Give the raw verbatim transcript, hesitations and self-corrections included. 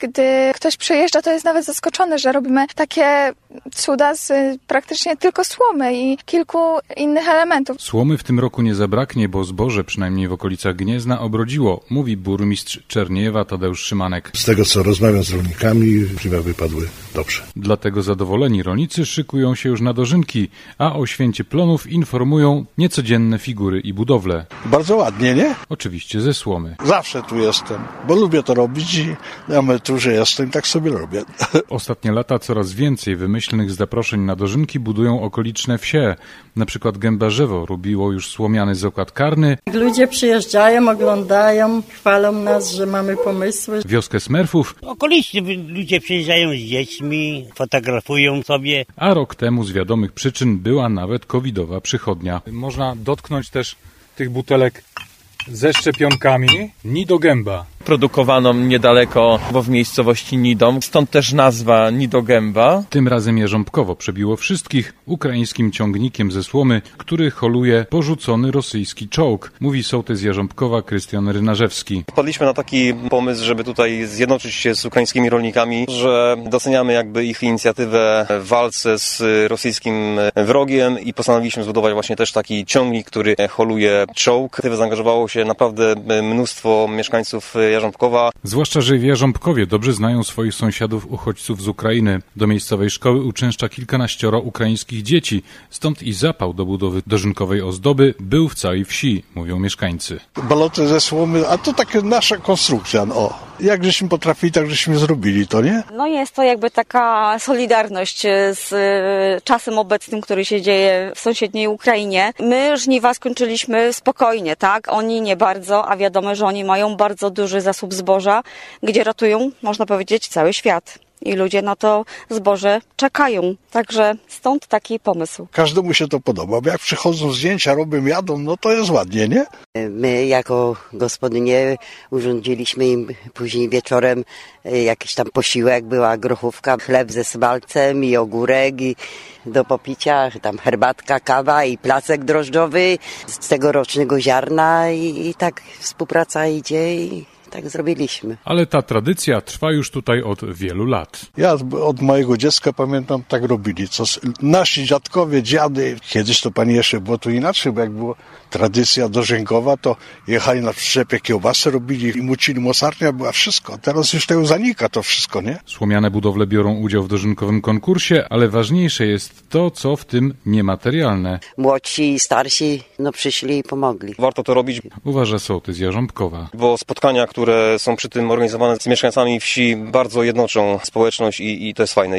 gdy ktoś przyjeżdża, to jest nawet zaskoczony, że robimy takie cuda z praktycznie tylko słomy i kilku innych elementów. Słomy w tym roku nie zabraknie, bo zboże, przynajmniej w okolicach Gniezna, obrodziło, mówi burmistrz Czerniejewa Tadeusz Szymanek. Z tego, co rozmawiam z rolnikami, żniwa wypadły dobrze. Dlatego zadowoleni rolnicy szykują się już na dożynki, a o święcie plonów informują niecodzienne figury i budowle. Bardzo ładnie, nie? Oczywiście ze słomy. Zawsze tu jestem, bo lubię to robić i na emeryturze jestem, tak sobie robię. Ostatnie lata coraz więcej wymyślnych zaproszeń na dożynki budują okoliczne wsie. Na przykład Gębarzewo robiło już słomiany zakład karny. Ludzie przyjeżdżają, oglądają, chwalą nas, że mamy pomysły. Wioskę Smerfów. Okoliczni ludzie przyjeżdżają z dziećmi, fotografują sobie. A rok temu z wiadomych przyczyn była nawet covidowa przychodnia. Można dotknąć też tych butelek ze szczepionkami Nidogęba. Produkowano niedaleko, bo w miejscowości Nidom, stąd też nazwa Nidogęba. Tym razem Jarząbkowo przebiło wszystkich ukraińskim ciągnikiem ze słomy, który holuje porzucony rosyjski czołg, mówi sołtys Jarząbkowa Krystian Rynarzewski. Wpadliśmy na taki pomysł, żeby tutaj zjednoczyć się z ukraińskimi rolnikami, że doceniamy jakby ich inicjatywę w walce z rosyjskim wrogiem i postanowiliśmy zbudować właśnie też taki ciągnik, który holuje czołg. Zaangażowało się naprawdę mnóstwo mieszkańców Jarząbkowa. Zwłaszcza, że w Jarząbkowie dobrze znają swoich sąsiadów uchodźców z Ukrainy. Do miejscowej szkoły uczęszcza kilkanaścioro ukraińskich dzieci, stąd i zapał do budowy dożynkowej ozdoby był w całej wsi, mówią mieszkańcy. Baloty ze słomy, a to taka nasza konstrukcja, no. Jak żeśmy potrafili, tak żeśmy zrobili to, nie? No jest to jakby taka solidarność z czasem obecnym, który się dzieje w sąsiedniej Ukrainie. My żniwa skończyliśmy spokojnie, tak? Oni nie bardzo, a wiadomo, że oni mają bardzo duży zasób zboża, gdzie ratują, można powiedzieć, cały świat. I ludzie na to zboże czekają. Także stąd taki pomysł. Każdemu się to podoba, bo jak przychodzą zdjęcia, robią, jadą, no to jest ładnie, nie? My jako gospodynie urządziliśmy im później wieczorem jakiś tam posiłek, była grochówka, chleb ze smalcem i ogórek i do popicia, tam herbatka, kawa i placek drożdżowy z tegorocznego ziarna i, i tak współpraca idzie i tak zrobiliśmy. Ale ta tradycja trwa już tutaj od wielu lat. Ja od mojego dziecka pamiętam, tak robili. Co nasi dziadkowie, dziady, kiedyś to pani jeszcze było tu inaczej, bo jak była tradycja dożynkowa, to jechali na przyczepie, kiełbasy robili i mucili, mocarnia była, wszystko. Teraz już tego zanika to wszystko, nie? Słomiane budowle biorą udział w dożynkowym konkursie, ale ważniejsze jest to, co w tym niematerialne. Młodsi i starsi, no przyszli i pomogli. Warto to robić, uważa sołtys Jarząbkowa. Bo spotkania, które są przy tym organizowane z mieszkańcami wsi, bardzo jednoczą społeczność i, i to jest fajne.